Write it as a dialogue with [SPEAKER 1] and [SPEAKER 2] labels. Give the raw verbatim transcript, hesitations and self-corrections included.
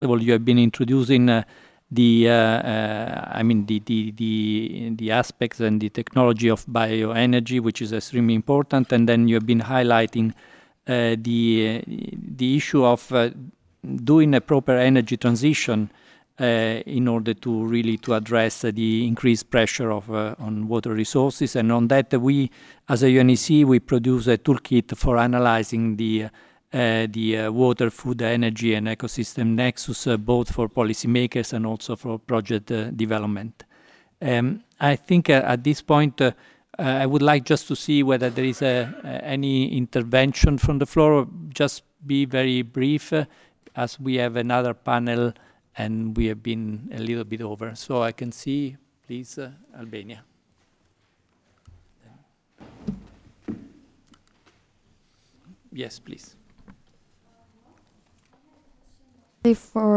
[SPEAKER 1] all, you have been introducing uh, the, uh, uh, I mean, the, the, the, the aspects and the technology of bioenergy, which is extremely important. And then you have been highlighting uh, the, uh, the issue of uh, doing a proper energy transition uh, in order to really to address uh, the increased pressure of, uh, on water resources. And on that, uh, we, as a U N E C, we produce a toolkit for analyzing the uh, the uh, water, food, energy, and ecosystem nexus, uh, both for policymakers and also for project uh, development. Um, I think uh, at this point, uh, uh, I would like just to see whether there is a, uh, any intervention from the floor. Just be very brief, uh, as we have another panel and we have been a little bit over. So I can see, please, uh, Albania. Yes, please.
[SPEAKER 2] For